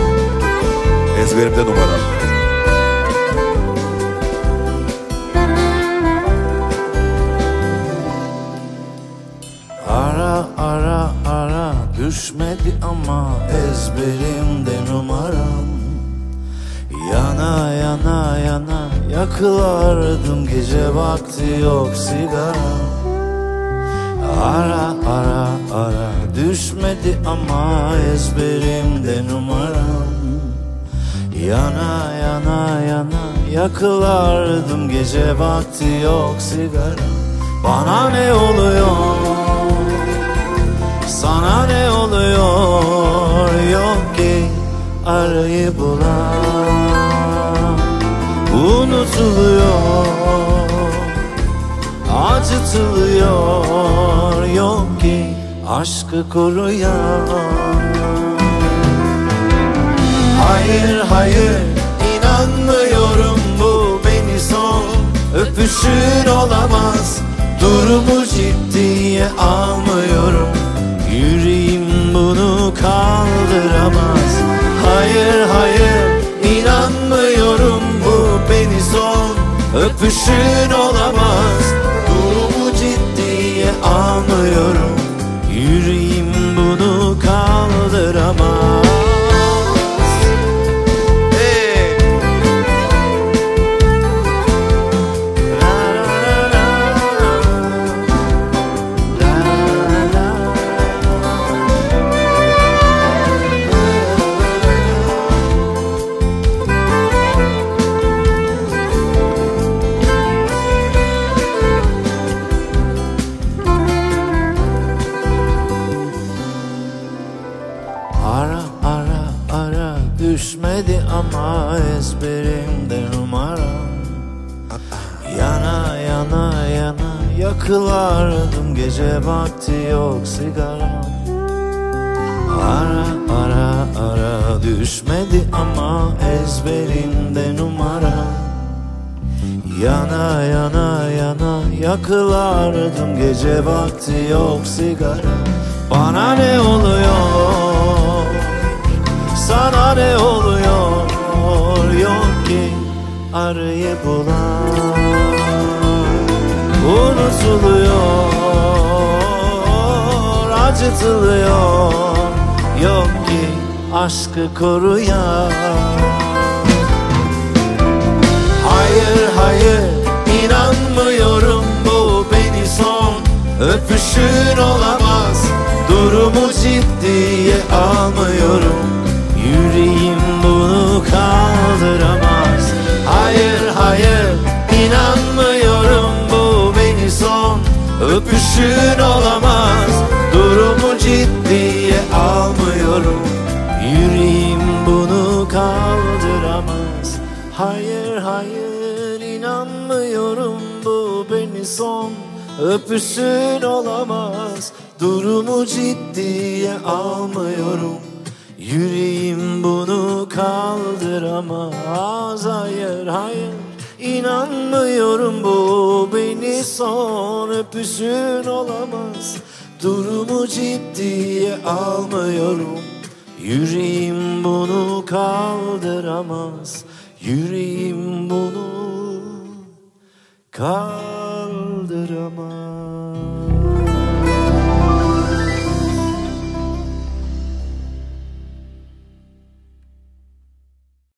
Ezberimde numaram. Ara ara ara düşmedi ama ezberimde numaram. Yana yana yana yakılardım, gece vakti yok sigaram. Ara ara ara düşmedi ama ezberimde numaram. Yana yana yana yakılardım, gece vakti yok sigaram. Bana ne oluyor? Sana ne oluyor? Yok ki arayı bulan. Unutuluyor, acıtılıyor. Yok ki aşkı koruyan. Hayır hayır inanmıyorum, bu beni son öpüşün olamaz. Durumu ciddiye almıyorum, yüreğim bunu kaldıramaz. Hayır hayır inanmıyorum, bu beni son öpüşün olamaz. Durumu ciddiye almıyorum, yüreğim bunu kaldıramaz. Ara ara ara düşmedi ama ezberimde numaram. Yana yana yana yakılardım, gece vakti yok sigaram. Ara ara ara düşmedi ama ezberimde numaram. Yana yana yana yakılardım, gece vakti yok sigaram. Bana ne oluyor? Sana ne oluyor? Yok ki arayı bulan. Unutuluyor, acıtılıyor. Yok ki aşkı koruyan. Hayır hayır inanmıyorum, bu beni son öpüşün olamaz. Durumu ciddiye almıyorum, yüreğim bunu kaldıramaz. Hayır hayır inanmıyorum, bu beni son öpüşün olamaz. Durumu ciddiye almıyorum, yüreğim bunu kaldıramaz. Hayır hayır inanmıyorum, bu beni son öpüşün olamaz. Durumu ciddiye almıyorum, yüreğim bunu kaldıramaz. Hayır hayır inanmıyorum, bu beni son öpüşün olamaz. Durumu ciddiye almıyorum, yüreğim bunu kaldıramaz. Yüreğim bunu kaldıramaz.